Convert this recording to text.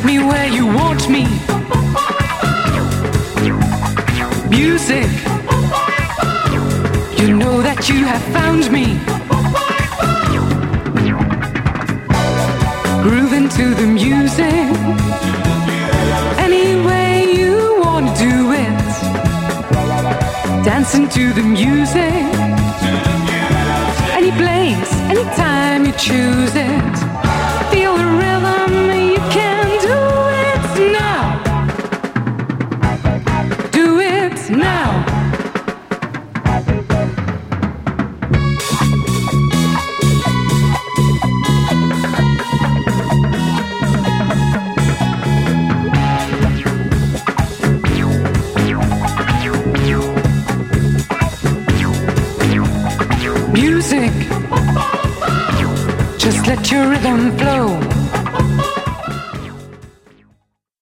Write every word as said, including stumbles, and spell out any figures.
me where you want me. Music, you know that you have found me. Grooving to the music, any way you want to do it. Dancing to the music, any place, anytime you choose it. Feel the rhythm, you can do it now. Do it now. Music, just let your rhythm flow.